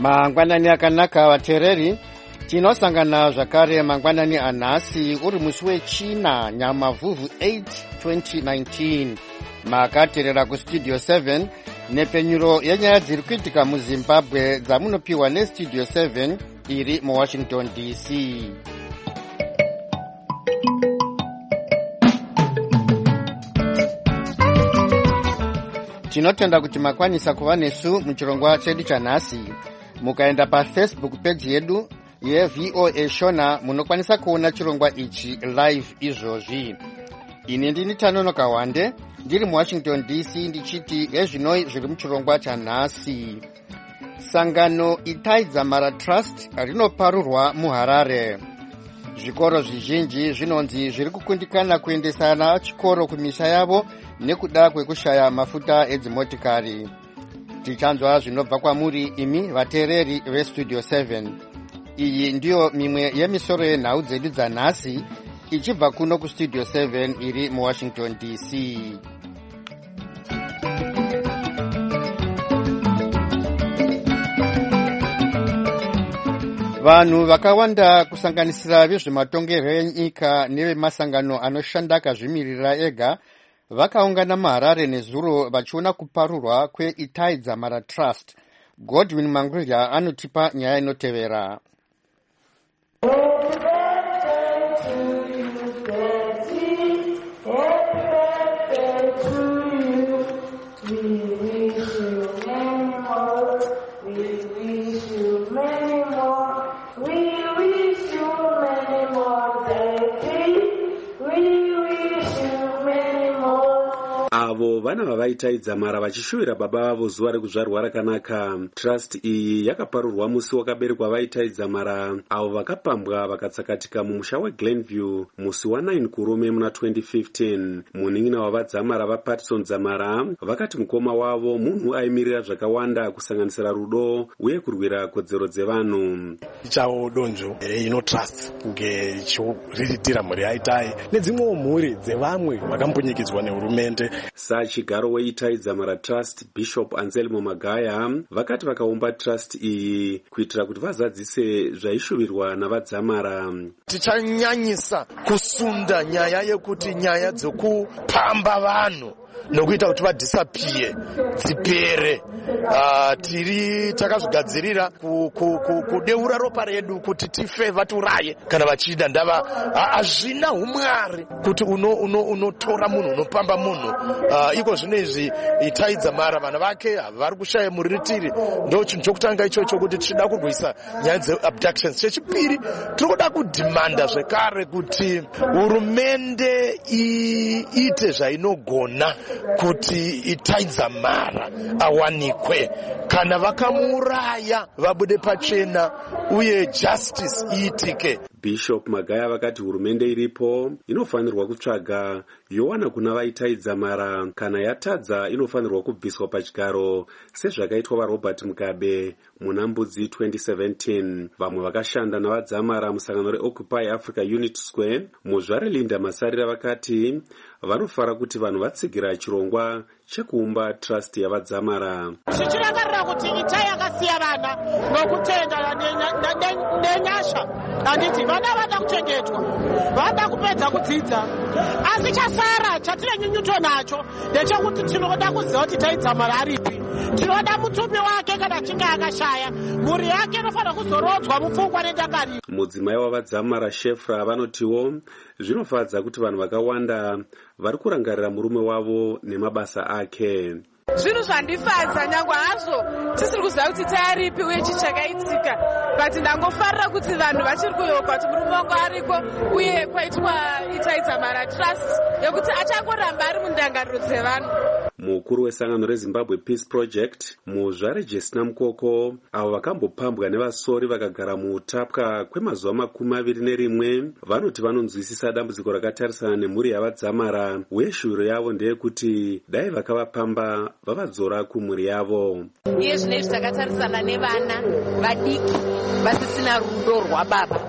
Mangwanani akanaka vateereri, tinosangana zvakare mangwanani anhasi uri musi wechina Nyamavhuvhu 8 2019. Makateerera kustudio 7 nepenyuro yenyaya dziri kuitika muZimbabwe dzamunopiwa nestudio 7 iri muWashington DC. Tinotenda kuti makwanisa kuva nesu muchirongwa chedu chanhasi. Mukaenda paFacebook page yedu yeVOA Shona munokwanisa kuona chirongwa ichi live izvozvi. Ini ndini Tanonoka Wande ndiri muWashington DC ndichiti ezvinoi zviri muchirongwa chanhasi. Sangano Itai Dzamara Trust rinoparurwa muHarare. Zvikoro zvizhinji zvinonzi zviri kukundikana kuendesana chikoro kumisha yavo nekuda kwekushaya mafuta edzimotikari. Tichanzwa zvinobva kwamuri imi vateereri vestudio 7. Iyi ndiyo mimwe yemisoro yenhau dzedu dzanhasi ichibva kuno kustudio 7 iri muWashington DC. Vanhu vakawanda kusanganisira vezvematongerwo enyika nevemasangano anoshanda kazvimirira ega vakaungana muHarare nezuro vachiona kuparurwa kweItai Dzamara Trust. Godwin Mangurya anotipa nyaya inotevera. Avo vana vavaitai Dzamara vachishuvira baba vavo zuva rekuzvarwa rakanaka. Trust iyi yakaparurwa musi wakaberekwa vaitai Dzamara avo vakapambwa vakatsakatika mumusha weGlenview musi wa9 Kurume muna 2015. Munin'ina wavadzamara vaPatson Dzamara vakati mukoma wavo munhu aimirira zvakawanda kusanganisira rudo uye kurwira kodzero dzevanhu. Ichawo donzvo inotrust kunge ichiriritira mhuri yaItai nedzimwewo mhuri dzevamwe vakambunyikidzwa nehurumende. Sachigaro weItai Dzamara Trust Bishop Anselmo Magaya vakati vakaumba trust iyi kuitira kuti vazadzise zvaishuvirwa navadzamara. Tichanyanyisa kusunda nyaya yekuti nyaya dzokupamba vanhu nokuita kuti vadisapie dzipere. Tiri takazvigadzirira kudeura ropa redu kuti tife vaturaye kana vachida ndava hazvina umwari kuti unotora munhu unopamba munhu. Iko zvino izvi Itai Dzamara vana vake vari kushaya muriritiri. Ndo chinhu chokutanga ichocho kuti tichida kurwisa nyaya dzeabductions. Chechipiri tiri kuda kudhimanda zvekare kuti hurumende iite zvainogona kuti Itai Dzamara awanikwe. Kana vakamuuraya vabude pachena uye justice iitike. Bishop Magaya vakati hurumende iripo inofanirwa kutsvaga yowana kuna vaitai Dzamara, kana yatadza inofanirwa kubviswa pachigaro sezvakaitwa vaRobert Mugabe muna Mbudzi 2017. Vamwe vakashanda navadzamara musangano reOccupy Africa Unity Square muzvare Linda Masarira vakati vanofara kuti vanhu vatsigira chirongwa chekuumba trust yavadzamara. Tichirangarira kuti Itai akasiya vana nokutenda nenyasha. Anditi vana vada kuchengetwa, vada kupedza kudzidza. Asi chasara chatine nyunyuto nacho ndechekuti tinoda kuziva kuti Itai Dzamara aripi. Tinoda mutumbi wake kana achinge akashaya, mhuri yake inofanira kuzorodzwa mupfungwa nendangariro. Mudzimai wavadzamara Shefra vanotiwo zvinofadza kuti vanhu vakawanda vari kurangarira murume wavo nemabasa ake. Zvinhu zvandifadza nyangwe hazvo tisiri kuziva kuti Itai aripi uye chichakaitika, but ndangofarira kuti vanhu vachiri kuyeuka kuti murume wangu ariko uye kwaitwa Itai Dzamara Trust yekuti achangoramba ari mundangariro dzevanhu. Mukuru wesangano reZimbabwe Peace Project muzvare Jesina Mukoko avo vakambopambwa nevasori vakagara muutapwa kwemazuva 21 vanoti vanonzwisisa dambudziko rakatarisana nemhuri yavadzamara uye shuviro yavo ndeyekuti dai vakavapamba vavadzora kumhuri yavo. Iye zvinezvi takatarisana nevana vadiki vasisina rudo rwababa,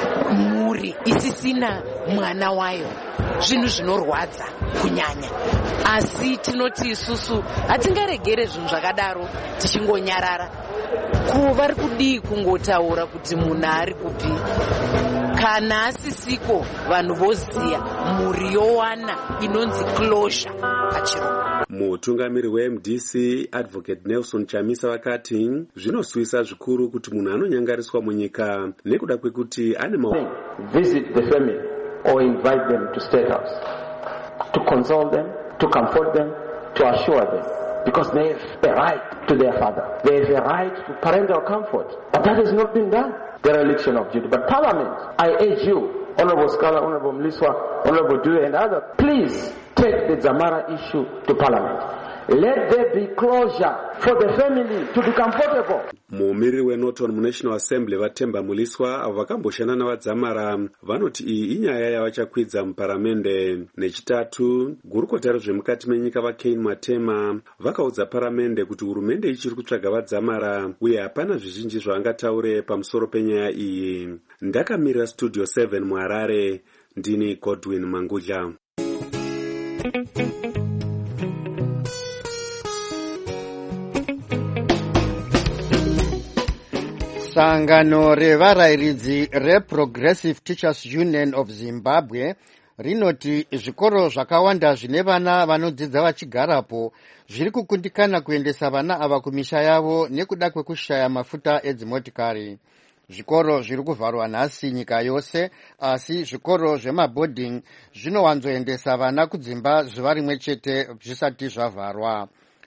mhuri isisina mwana wayo, zvinhu zvinorwadza kunyanya. Asi tinoti isusu hatingaregere zvinhu zvakadaro tichingonyarara. vari kudii kungotaura kuti munhu ari kupi. Kana asisiko vanhu voziya mhuri yowana inonzi closure pachirungu. Mutungamiri weMDC Advocate Nelson Chamisa vakati zvinoswisa zvikuru kuti munhu anonyangariswa munyika nekuda kwekuti ane visit the family or invite them to State House to console them, to comfort them, to assure them, because they have a right to their father. They have a right to parental comfort. But that has not been done. The election of duty. But Parliament, I urge you, Honorable Scala, Honorable Mliswa, Honorable Due and others, please take the Dzamara issue to Parliament. Let there be closure for the family to be comfortable. Mumiriri weNorton muNational Assembly Vatemba Muliswa avo vakamboshana navadzamara vanoti iyi inyaya yavachakwidza muparamende. Nechitatu, gurukota rezvemukati menyika vaKane Matema vakaudza paramende kuti hurumende ichiri kutsvaga vadzamara uye hapana zvizhinji zvavangataure pamusoro penyaya iyi. Ndakamirira Studio 7 muHarare, ndini Godwin Mangudla. Sangano revarairidzi reProgressive Teachers Union of Zimbabwe rinoti zvikoro zvakawanda zvine vana vanodzidza vachigarapo zviri kukundikana kuendesa vana ava kumisha yavo nekuda kwekushaya mafuta edzimotikari. Zvikoro zviri kuvharwa nhasi nyika yose, asi zvikoro zvemaboarding zvinowanzoendesa vana kudzimba zuva rimwe chete zvisati zvavharwa.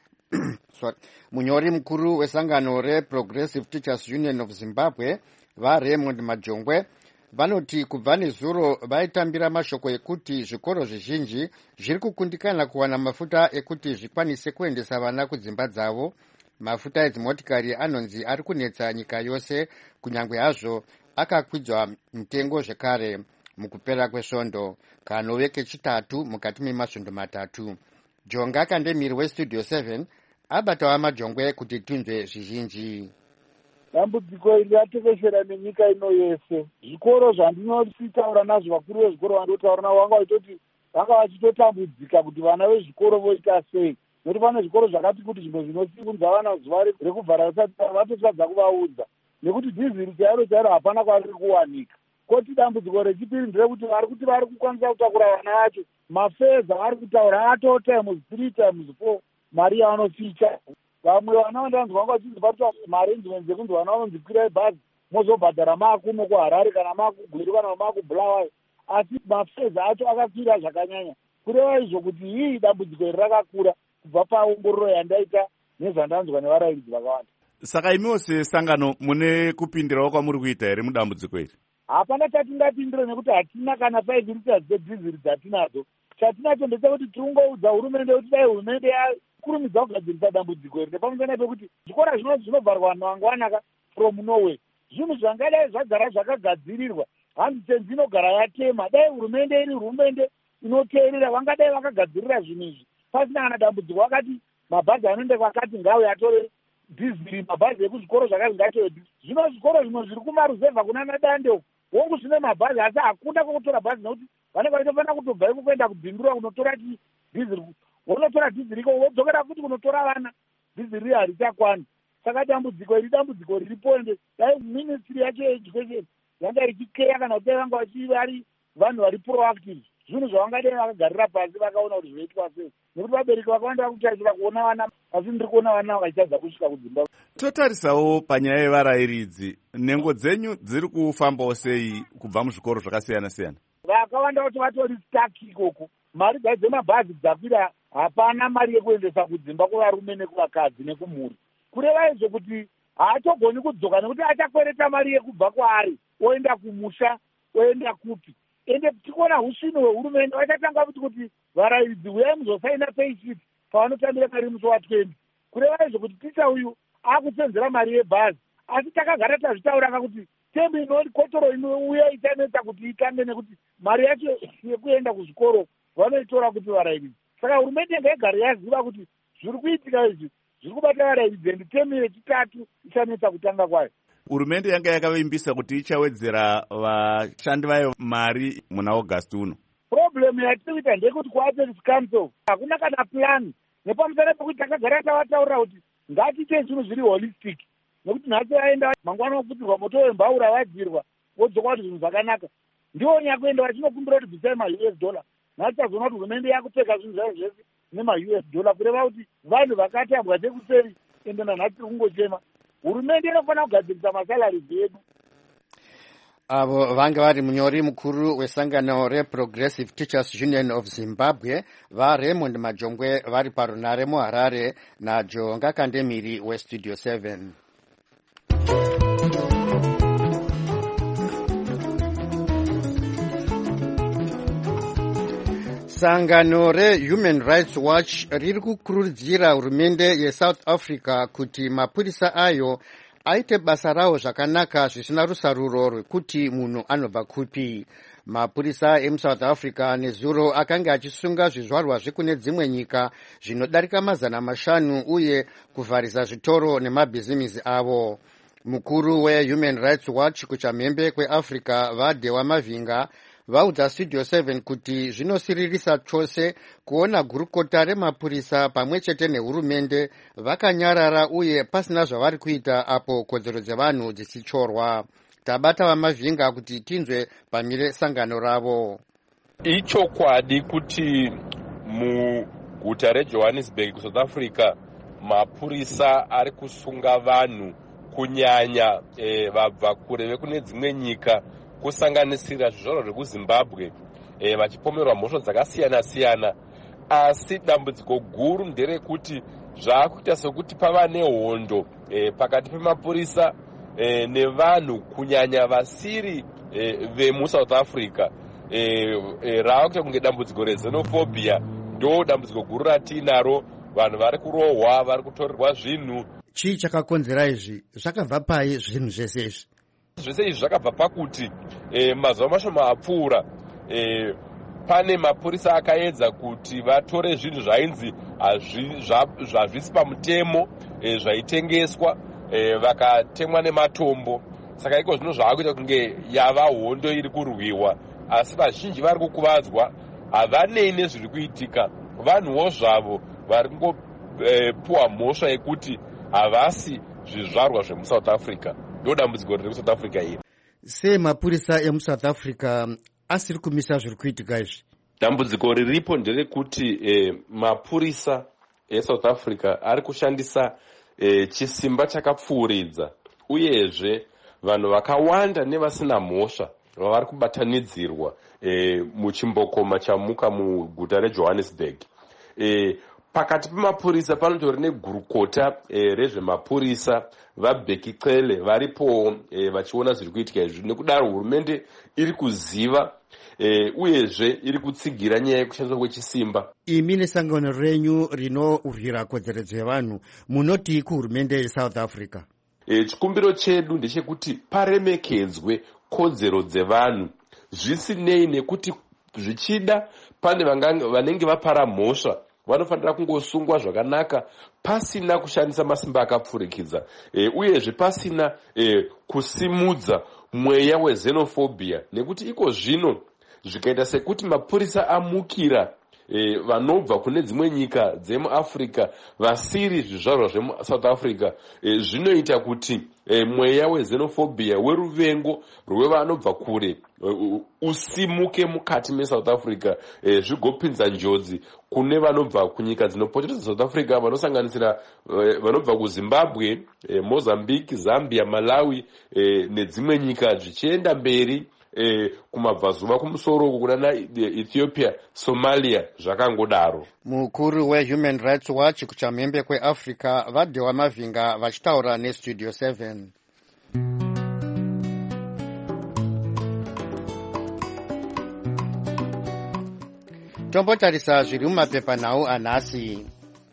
Munyori mukuru wesangano reProgressive Teachers Union of Zimbabwe vaRaymond Majongwe vanoti kubva nezuro vaitambira mashoko ekuti zvikoro zvizhinji zviri kukundikana kuwana mafuta ekuti zvikwanise kuendesa vana kudzimba dzavo. Mafuta edzimotikari anonzi ari kunetsa nyika yose, kunyange hazvo akakwidzwa mitengo zvekare mukupera kwesvondo kanove kechitatu mukati memasvondo matatu. Jonga Kandemiri weStudio 7 abatawa Majongwe kuti tunzwe zvizhinji. Dambudziko iri ratekeshera nenyika ino yese. Zvikoro zvandinotaura nazvo vakuru vezvikoro vandotaura navo vanga vachitoti vanga vachitotambudzika kuti vana vezvikoro voita sei. Nokuti pane zvikoro zvakati kuti zvinhu zvinosikunza vana zuva rekuvhara vatotadza kuvaudza. Nekuti dhiziri chairo hapana kwariri kuwanika. Koti dambudziko rechipiri nderekuti vari kukwanisa kutakura vana vacho. Mafedza vari kutaura atoo times 3 times 4 mari yavanoficha. Vamwe vana vandanzi vanga vachizibatwa maarrangements ekunzi vana vanonzikwirai bhazi mozobhadhara maakuno kuHarare kana maakugwiru kana maakubulawayo. Asi mafedza acho akakwira zvakanyanya. Kureva izvo kuti hii dambudziko iri rakakura kubva paongororo yandaita nezvandanzwa nevarairidzi vakawanda. Saka imiwo sesangano mune kupindirawo kwamuri kuita here mudambudziko iri? Hapana chatingapindira nekuti hatina kana 5 liters dzedhiziri dzatinadzo. Chatinacho ndechekuti tiringoudza hurumende kuti dai hurumende yakurumidza kugadzirisa dambudziko iri nepamusana pekuti zvikora zvinovharwa vanhu vangwanaka from Norway. Zvinhu zvangadai zvagara zvakagadzirirwa handitenzi inogara yatema. Dai hurumende iri hurumende inoteerera vangadai vakagadzirira zvinhu izvi pasina kana dambudziko. Vakati mabhazi anoenda kwakati ngawe atore dhiziri, mabhazi ekuzvikoro zvakati ngatore dhiziri. Zvino zvikoro zvimwe zviri kumaruzevha kuna Nadande wongu zvine mabhazi asi hakuna kwokutora bhazi nekuti vanenge vaitofanira kutobva iko kuenda kubhindura kunotora dhiziri. Wonotora dhiziri iko wodzokera futi kunotora vana, dhiziri harichakwani. Saka dambudziko riripo ende dai ministry yacho yeeducation yanga ichikeya kana kuti vanga vari vanhu vari proactive. Zvinhu zvavangadai vakagarira pasi vakaona kuti zvinoitwa sei. Nekuti vabereki vakawanda vakutarira kuona vana asi ndiri kuona vana vachichadza kusvika kudzimba. Totarisawo panyaya yevarairidzi, nhengo dzenyu dziri kufambawo sei kubva muzvikoro zvakasiyana siyana? Vakawanda kuti vatori stuck ikoko. Mari dzemabhazi dzakwira, hapana mari yekuendesa kudzimba kuvarume nekuvakadzi nekumhuri. Kureva izvo kuti haatogoni kudzoka nekuti achakwereta mari yekubva kwaari oenda kumusha oenda kupi. Ende tikuona husvino hwehurumende vachatanga kuti varairidzi uyai muzosaina payslip pavanotambira mari musi wa20. Kureva izvo kuti ticha uyu akusenzera mari yebhazi, asi takagara tazvitaura kuti tembo inokotoro inouya ichanetsa kuti itange nekuti mari yacho yekuenda kuzvikoro vanoitora kuti varairidzi. Saka hurumende ngaigare yaziva kuti zviri kuitika izvi zviri kubata varairidzi ende temu yechitatu ichanetsa kutanga kwayo. Hurumende yanga yakavimbisa kuti ichawedzera vashandi vayo mari muna August uno. Problem yatiri kuita ndekuti kuApex Council hakuna kana plan. Nepamusana pekuti takagara tavataurira kuti ngatiite zvinhu zviri holistic. nekuti nhasi vaenda mangwana ofutirwa moto wembaura vadzirwa vodzoka kuti zvinhu zvakanaka. Ndiwo nyakuenda vachinokumbira kuti bvisai ma-US dollar. Nhasi tazoona kuti hurumende yakupfeka zvinhu zvayo zvese nema-US dollar kureva kuti vanhu vakatambwa sekuseri ende nanhasi tiri kungochema. Hurumende inofanira kugadzirisa masalari edu. Avo vanga vari munyori mukuru wesangano reProgressive Teachers Union of Zimbabwe vaRaymond Majongwe vari parunare muHarare naJonga Kandemiri weStudio 7. Sangano reHuman Rights Watch riri kukurudzira hurumende yeSouth Africa kuti mapurisa ayo aite basa rawo zvakanaka zvisina rusaruro rwekuti munhu anobva kupi. Mapurisa emuSouth Africa nezuro akanga achisunga zvizvarwa zvekune dzimwe nyika zvinodarika 500 uye kuvharisa zvitoro nemabhizimisi avo. Mukuru weHuman Rights Watch kuchamhembe kweAfrica vaDewa Mavinga vaudza Studio 7 kuti zvinosiririsa chose kuona gurukota remapurisa pamwe chete nehurumende vakanyarara uye pasina zvavari kuita apo kodzero dzevanhu dzichichorwa. Tabata vaMavinga kuti tinzwe pamire sangano ravo. Ichokwadi kuti muguta reJohannesburg kuSouth Africa mapurisa ari kusunga vanhu kunyanya vabva kure vekune dzimwe nyika kusanganisira zvizvarwa zvekuZimbabwe vachipomerwa mhosva dzakasiyana siyana. Asi dambudziko guru nderekuti zvaakuita sekuti pava nehondo pakati pemapurisa nevanhu kunyanya vasiri vemuSouth Africa. Ravakuita kunge dambudziko rezenophobia ndo dambudziko guru ratinaro. Vanhu vari kurohwa, vari kutorerwa zvinhu. Chii chakakonzera izvi? Zvakabva pai zvinhu zvese izvi? Zvese izvi zvakabva pakuti mazuva mashoma apfuura pane mapurisa akaedza kuti vatore zvinhu zvainzi zvavisi pamutemo zvaitengeswa vakatemwa nematombo. Saka iko zvino zvaakuita kunge yava hondo iri kurwiwa, asi vazhinji vari kukuvadzwa, havanei nezviri kuitika. Vanhuwo zvavo vari kungopiwa mhosva yekuti havasi zvizvarwa zvemuSouth Africa. Ndo dambudziko riri kuSouth Africa iri. Sei mapurisa emuSouth Africa asiri kumisa zviri kuitika izvi? Dambudziko riripo nderekuti mapurisa eSouth Africa ari kushandisa chisimba chakapfuuridza, uyezve vanhu vakawanda nevasina mhosva vavari kubatanidzirwa muchimbokoma chamuka muguta reJohannesburg. Pakati pemapurisa panotori negurukota rezvemapurisa vaBheki Cele varipo vachiona zviri kuitika izvi. Nekudaro hurumende iri kuziva uyezve iri kutsigira nyaya yekushandiswa kwechisimba. Imi nesangano renyu rinorwira kodzero dzevanhu munoti kuhurumende yeSouth Africa? Chikumbiro chedu ndechekuti paremekedzwe kodzero dzevanhu zvisinei nekuti zvichida pane vanenge vapara mhosva vanofanira kungosungwa zvakanaka pasina kushandisa masimba akapfurikidza, uyezve pasina kusimudza mweya wezenophobia. Nekuti iko zvino zvikaita sekuti mapurisa amukira vanobva kune dzimwe nyika dzemuAfrica vasiri zvizvarwa zvemuSouth Africa, zvinoita kuti mweya wezenophobia weruvengo rwevanobva kure usimuke mukati meSouth Africa, zvigopinza njodzi kune vanobva kunyika dzinopoteredza South Africa vanosanganisira vanobva kuZimbabwe, Mozambique, Zambia, Malawi nedzimwe nyika zvichienda mberi kumabvazuva kumusoro kunana Ethiopia, Somalia zvakangodaro. Mukuru weHuman Rights Watch kuchamhembe kweAfrica vaDewa Mavinga vachitaura neStudio 7. Tombotarisa zviri mumapepanhau anhasi.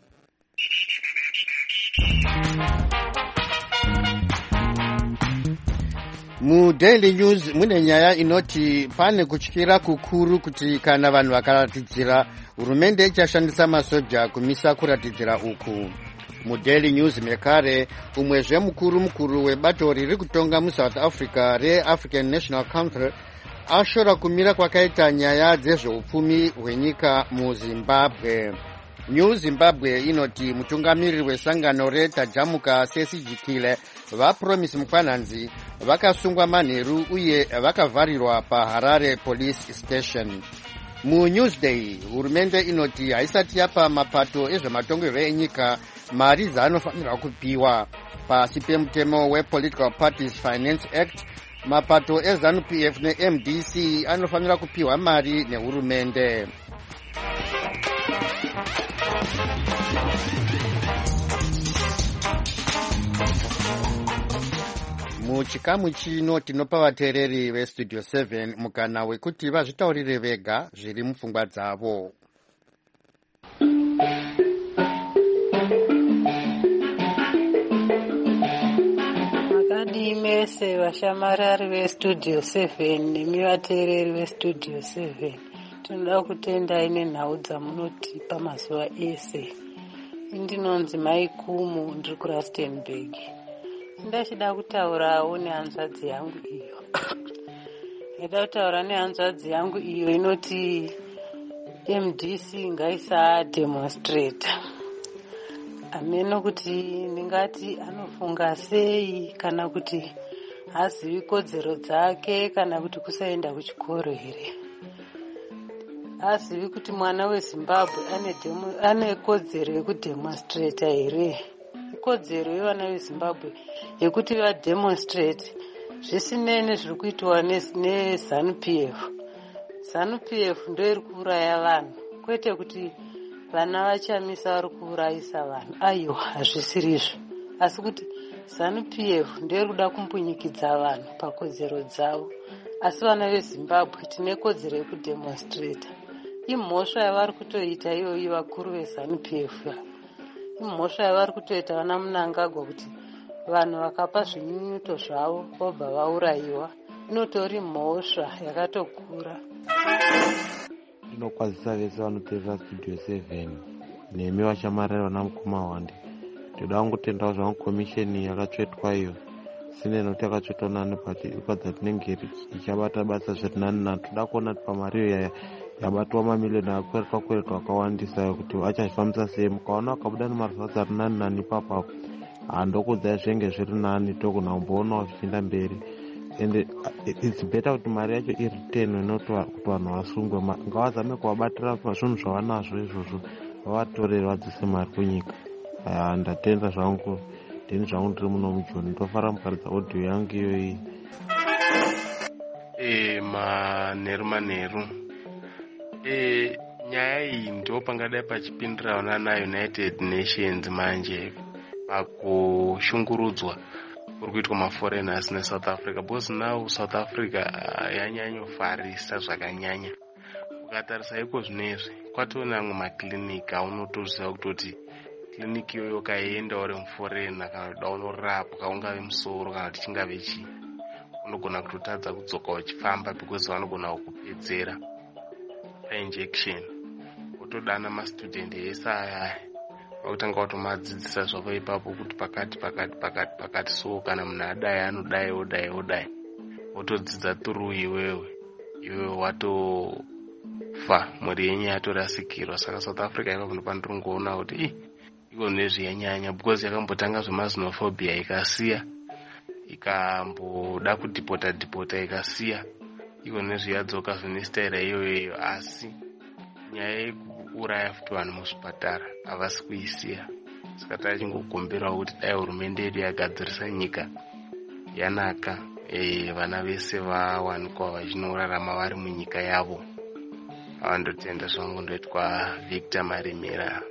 MuDaily News mune nyaya inoti pane kutyira kukuru kuti kana vanhu vakaratidzira hurumende ichashandisa masoja kumisa kuratidzira uku. MuDaily News mekare umwezve mukuru webato riri kutonga muSouth Africa reAfrican National Council ashora kumira kwakaita nyaya dzezveupfumi hwenyika muZimbabwe. New Zimbabwe inoti mutungamiriri wesangano retajamuka sesigikile vaPromise Mukwananzi vakasungwa manheru uye vakavharirwa paHarare Police Station. MuNewsday hurumende inoti haisati yapa mapato ezvematongerwo enyika mari dzaanofanirwa kupiwa. Pasi pemutemo wePolitical Parties Finance Act, mapato eZANU-PF neMDC anofanira kupiwa mari nehurumende. Muchikamu chino tinopa vateereri veStudio 7 mukana wekuti vazvitaurire vega zviri mupfungwa dzavo. Makadii mese vashamarari veStudio 7 nemi vateereri veStudio 7, tinoda kutendai nenhau dzamunotipa mazuva ese. Ndinonzi Maikumu, ndiri kuRustenburg. Ndachida kutaurawo nehanzvadzi yangu iyo. Ndida kutaura nehanzvadzi yangu iyo inoti MDC ngaisa demonstrator. Ameno kuti ndingati anofunga sei, kana kuti hazivi kodzero dzake, kana kuti kusaenda kuchikoro here. Hazivi kuti mwana weZimbabwe ane kodzero yekudemonstrata here. Kodzero yevana veZimbabwe yekuti vademonstrate zvisinei nezviri kuitwa neZANU-PF. ZANU-PF ndio iri kuuraya vanhu, kwete kuti vana vachamisa vari kuurayisa vanhu. Aiwa, hazvisirizvo. Asi kuti ZANU-PF ndio iri kuda kumbunyikidza vanhu pakodzero dzavo. Asi vana veZimbabwe tine kodzero yekudemonstrata. Imhosva yavari kutoita iyoyi vakuru veZANU-PF. Imhosva yavari kutoita vana Mnangagwa kuti vanhu vakapa zvinyunyuto zvavo vobva vaurayiwa. Inotori mhosva yakatokura. Ndinokwazisa vese vanoteerera Studio 7 nemi vashamarari vana Mukoma Wande. Ndoda kungotendawo zvangu komisheni yakatsvetwa iyo sine noti yakatsvetwa nani but ikwadza tinenge ichabata basa zvirinani nani. Toda kuona kuti pamari iyo yabatwa mamiliyoni akweretwa akawandisa kuti achazvifambisa sei. Mukaona wakabuda nemarifadzi ari nani nani ipapo handokudzai zvenge zviri nani togona kumboonawo zvichienda mberi. And it's better kuti mari yacho iretenwe not kuti vanhu vasungwe. Ngavazame kuvabatira zvinhu zvavanazvo izvozvo, vavatorere vadzise mari kunyika. Ndatenda zvangu ndini zvangu ndiri muno mujoni. Ndofara mukaridza audio yangu iyoyi. Manheru nyaya iyi ndo pangadai pachipindirawo naUnited Nations manje pakushungurudzwa kuri kuitwa maforeigners neSouth Africa, because now South Africa yanyanyofarisa zvakanyanya. Ukatarisa iko zvinezvi kwatona amwe makliniki aunotoziva kutoti kliniki iyoyo ukaenda uri muforeigner kana kuda unorapwa ungave musoro kana kuti chingave chii, unogona kutotadza kudzoka uchifamba because vanogona kukupedzera painjection. Wotodana mastudent ese aya vakutanga kutomadzidzisa zvavo ipapo kuti pakati so kana munhu adai anodai odai wotodzidza through iwewe watofa, mhuri yenyu yatorasikirwa. Saka South Africa ipapo ndopandiri ngoona kuti iko nezviyanyanya because yakambotanga zvemaxenophobia ikasiya, ikamboda kudhipota ikasiya, iko nezviyadzoka zvinestaira iyoyo. Asi nyaya yekuuraya futi vanhu muzvipatara havasi kuisiya. Saka tachingogomberawo kuti dai hurumende yedu yagadzirisa nyika yanaka, vana vese vawanikwa vachinorarama vari munyika yavo. Avandotenda zvangu. Ndoitwa Victor Marimira.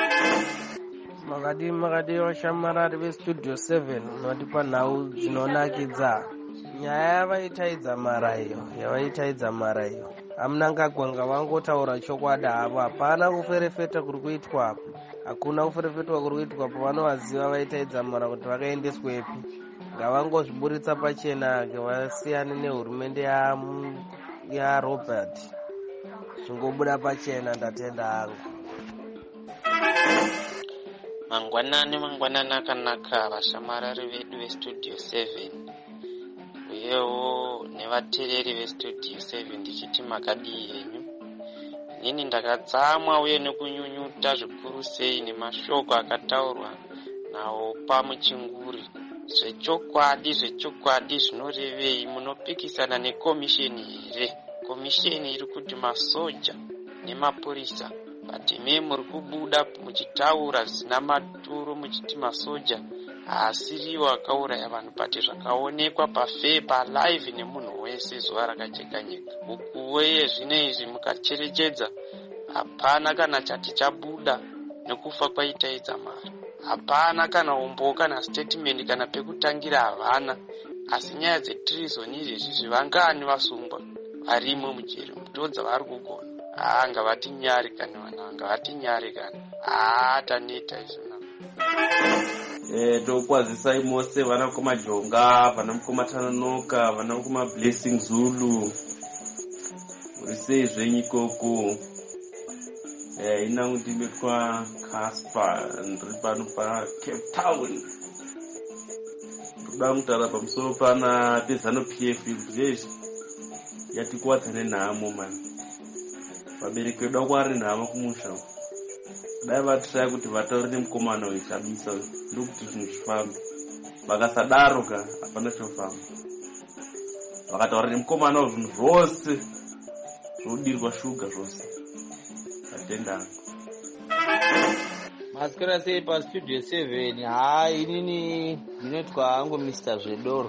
Makadi vashamarari veStudio 7 unodipa nhau dzinonakidza. Nyaya yavaitaidza mara iyo Mnangagwa vangotaura chokwadi havo. Hapana kuferefeta kuri kuitwa apo, hakuna kuferefetwa kuri kuitwa apo. Vanovaziva vaitaidza mara kuti vakaendeswepi. Ngavangozviburitsa pachena, vasiyane nehurumende yaRobert. Zvingobuda pachena. Ndatenda hangu. Mangwanani akanaka vashamarari vedu veStudio 7 uyewo nevateereri veStudio 7 ndichiti makadii henyu. ini ndakatsamwa uye nekunyunyuta zvikuru sei nemashoko akataurwa nawo pamuchinguri. Zvechokwadi zvinorevei? Munopikisana nekomisheni here? Komisheni iri kuti masoja nemapurisa, batime muri kubuda muchitaura zvisina maturo muchiti masoja haasiriwo akauraya vanhu, bati zvakaonekwa pafepa live nemunhu wese zuva rakajeka nyika. Ukuweye zvino izvi mukacherechedza, hapana kana chati chabuda nekufa kwaitaidza mari. Hapana kana umbo kana statement kana pekutangira havana. Asi nyaya dzetreason izvezvi zvivangani vasungwa varimo mujeri mutodza vari kugona. Ngavati nyari kana vanhu, ngavati nyari kana. Taneta izvona. Tokwazisai mose vana kumajonga, vana kumatanonoka, vana kumablessing Zulu. Muri sei zvenyu ikoko? Inangu ndimetwa Casper, ndiri pano paCape Town. Ndoda kutaura pamusoro pana pezano PF zvizvi yatikuwadza nenhamo mani. Vabereki vedu kwari nhamo kumusha. Dai vatrai kuti vataure nemukomana wechabisa ndokuti zvinhu zvifambe. Vakasadaro ka hapana chofamba. Vakataura nemukomana wezvinhu zvose zvodirwa shuga zvose. Atendanga. Masikira sei pastudio 7. Inini ndinotwa hangu Mr. Zvedoro.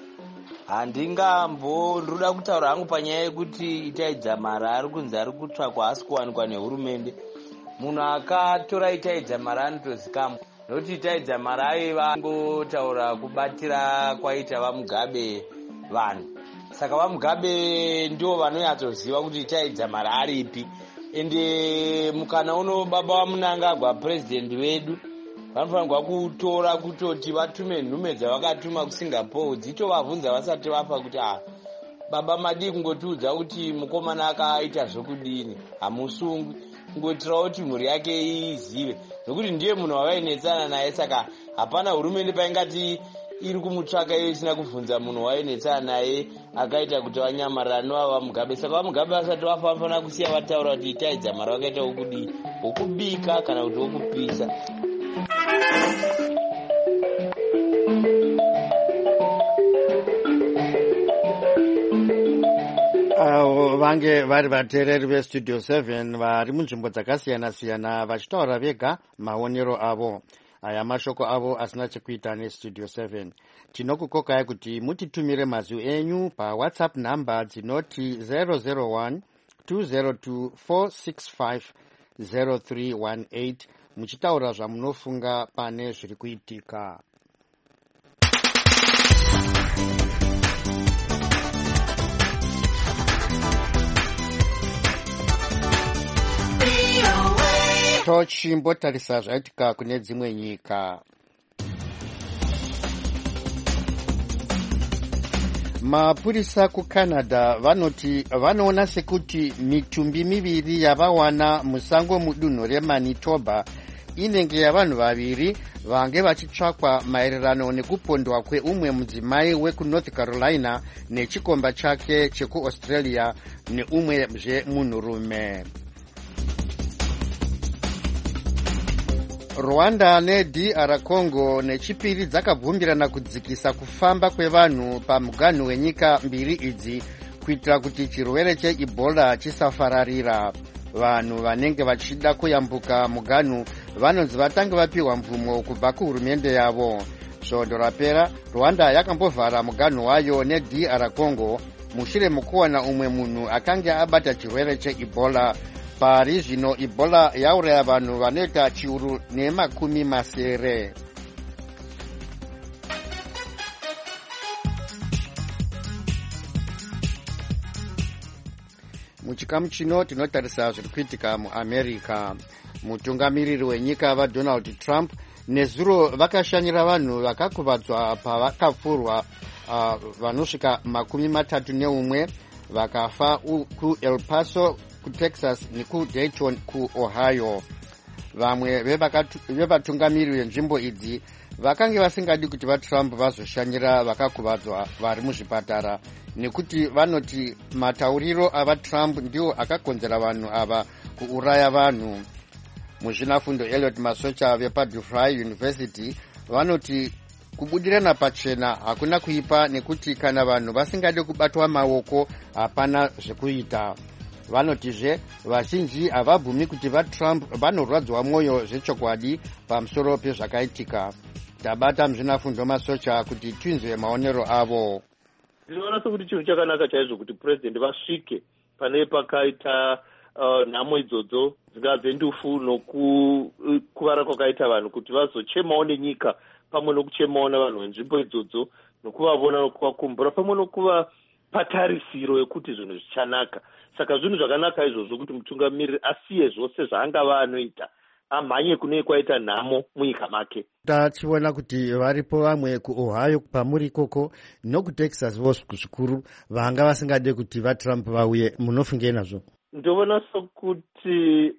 Ndinoda kutaura hangu panyaya yekuti itaidza mari ari kunzi ari kutsvakwa asi kuwanikwa nehurumende. Munhu akatora itaidza mari anotozikamwa. Nokuti itaidza mari aiva ngotaura kubatira kwaita vaMugabe vanhu. Saka vaMugabe ndio vanonyatsoziva kuti itaidza mari aripi. Ende mukana uno baba vaMunangagwa president wedu vanofanirwa kutora kutoti vatume nhume dzavakatuma kuSingapore dzitovabvunza vasati vafa kuti baba madi kungotiudza kuti mukomana akaita zvokudini, hamusungwi, kungotirawo kuti mhuri yake izive, nokuti ndiye munhu wavainetsana naye. Saka hapana hurumende paingati iri kumutsvaka iyo isina kubvunza munhu wainetsana naye akaita kuti vanyamarara novava Mugabe. Saka vaMugabe vasati vafa vanofanira kusiya vataura kuti itaidza mari vakaita wokudii, wokubika kana kuti wokupisa. Vange vari vateereri vestudio 7 vari munzvimbo dzakasiyana-siyana vachitaura vega maonero avo. Aya mashoko avo asina chekuita nestudio 7. Tinokukokai kuti mutitumire mazwi enyu paWhatsApp namba dzinoti 001 202 465 0318 muchitaura zvamunofunga pane zviri kuitika. Tochimbotarisa zvaitika kune dzimwe nyika. Mapurisa kuCanada vanoti vanoona sekuti mitumbi miviri yavawana musango mudunhu reManitoba inenge yavanhu vaviri vange vachitsvakwa maererano nekupondwa kweumwe mudzimai wekuNorth Carolina nechikomba chake chekuAustralia neumwe zvemunhurume. Rwanda neDR Congo nechipiri dzakabvumirana kudzikisa kufamba kwevanhu pamuganhu wenyika mbiri idzi kuitira kuti chirwere cheEbola chisafararira. Vanhu vanenge vachida kuyambuka muganhu vanonzi vatange vapiwa mvumo kubva kuhurumende yavo. Svondo rapera Rwanda yakambovhara muganhu wayo neDR Congo mushure mukuwana umwe munhu akanga abata chirwere cheEbola. Pari zvino Ebola yauraya vanhu vanoita chiuru nemakumi masere. Muchikamu chino tinotarisa zviri kuitika muAmerica. Mutungamiriri wenyika vaDonald Trump nezuro vakashanyira vanhu vakakuvadzwa pavakapfurwa vanosvika 31 vakafa kuEl Paso kuTexas nekuDayton kuOhio. Vamwe vevatungamiriri venzvimbo idzi vakange vasingadi kuti vaTrump vazoshanyira vakakuvadzwa vari muzvipatara nekuti vanoti matauriro avaTrump ndiwo akakonzera vanhu ava kuuraya vanhu. Muzvinafundo Elliot Masocha vepaDufry University vanoti kubudirana pachena hakuna kuipa, nekuti kana vanhu vasingade kubatwa maoko hapana zvekuita. Vanotizve vazhinji havabvumi kuti vaTrump vanorwadzwa mwoyo zvechokwadi pamusoro pezvakaitika. Tabata muzvinafundo Masocha kuti tinzwe maonero avo. Ndinoona sokuti chinhu chakanaka chaizvo kuti purezidendi vasvike pane pakaita nhamo idzodzo dzingave ndufu nokukuvara kwakaita vanhu, kuti vazochemawo nenyika pamwe nokuchemawo navanhu venzvimbo idzodzo, nokuvavona nokuvakumbura pamwe nokuva patarisiro yekuti zvinhu zvichanaka. Saka zvinhu zvakanaka izvozvo kuti mutungamiriri asiye zvose zvaangava anoita, amhanye kune kwaita nhamo munyika make. Tachiona kuti varipo vamwe kuOhio pamuri ikoko nokuTexas zvikuru vanga vasingade kuti vaTrump vauye. Munofungei nazvo? Ndoona sokuti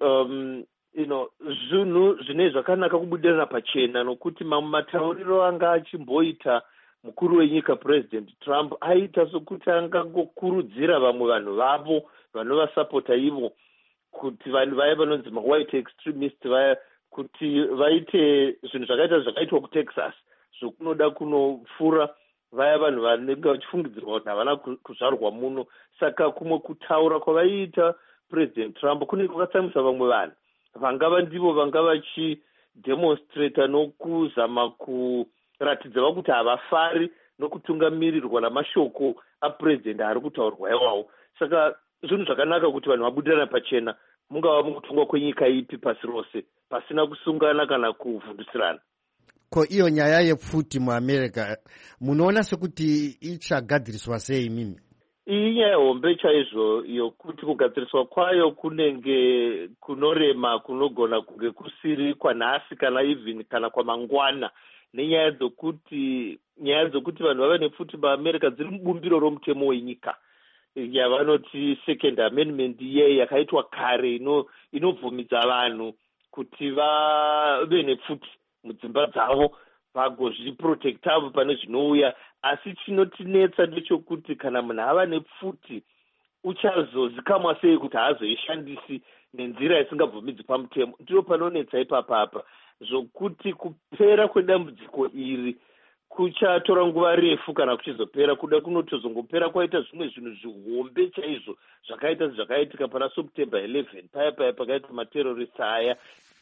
zvinhu zvine zvakanaka kubudirana pachena, nokuti mamwe matauriro anga achimboita mukuru wenyika President Trump aita sokuti angangokurudzira vamwe vanhu vavo vanovasapota ivo kuti vanhu vaya vanonzi ma-white extremist vaya kuti vaite zvinhu zvakaitwa kuTexas zvokunoda kunopfura vaya vanhu vanenge vachifungidzirwa kuti havana kuzvarwa muno. Saka kumwe kutaura kwavaiita President Trump kune kwakatsamisa vamwe vanhu vangava ndivo vanga vachidemonstrata nokuzama kuratidza kuti havafari nokutungamirirwa namashoko apresident ari kutaurwa iwawo. Saka zvinhu zvakanaka kuti vanhu vabudirana pachena, mungava mukutongwa kwenyika ipi pasi rose, pasina kusungana kana kuvhundusirana. Ko iyo nyaya yepfuti muAmerica munoona sekuti ichagadziriswa sei mimi? Iyi nyaya hombe chaizvo yokuti kugadziriswa kwayo kunenge kunorema, kunogona kunge kusiri kwanhasi kana even kana kwamangwana, nenyaya dzokuti vanhu vave nepfuti muAmerica dziri mubumbiro romutemo wenyika yavanoti second amendment iye yakaitwa kare inobvumidza vanhu kuti vave nepfuti mudzimba dzavo vagozviprotectavo pane zvinouya. Asi chinotinetsa ndechekuti kana munhu ava nepfuti uchazozikamwa sei kuti haazoishandisi nenzira isingabvumidzi pamutemo. Ndiro panonetsa ipapapa, zvokuti kupera kwedambudziko iri kuchatora nguva refu kana kuchizopera, kuda kunotozongopera kwaita zvimwe zvinhu zvihombe chaizvo zvakaita zvakaitika pana September 11 paya pakaita materrorist aya.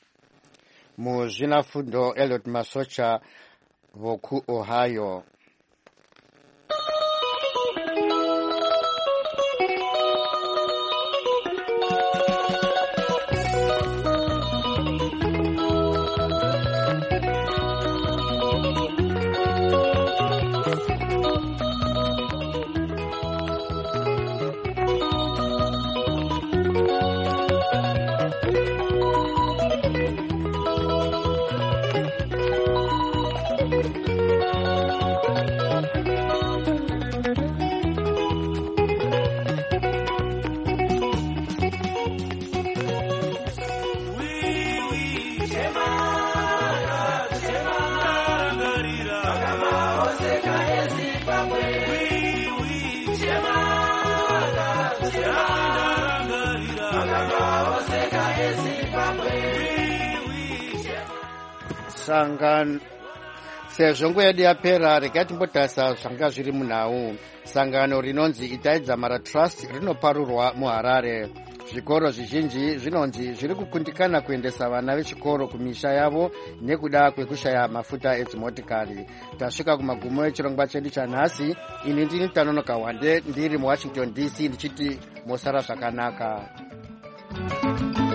Muzvinafundo Elliot Masocha vokuOhio. Sezvo nguva yedu yapera, regai timbotarisa zvanga zviri munhau. Sangano rinonzi Itai Dzamara Trust rinoparurwa muHarare. Zvikoro zvizhinji zvinonzi zviri kukundikana kuendesa vana vechikoro kumisha yavo nekuda kwekushaya mafuta edzimotikari. Tasvika kumagumo echirongwa chedu chanhasi. Ini ndini Tanonoka Wande ndiri muWashington DC ndichiti mosara zvakanaka.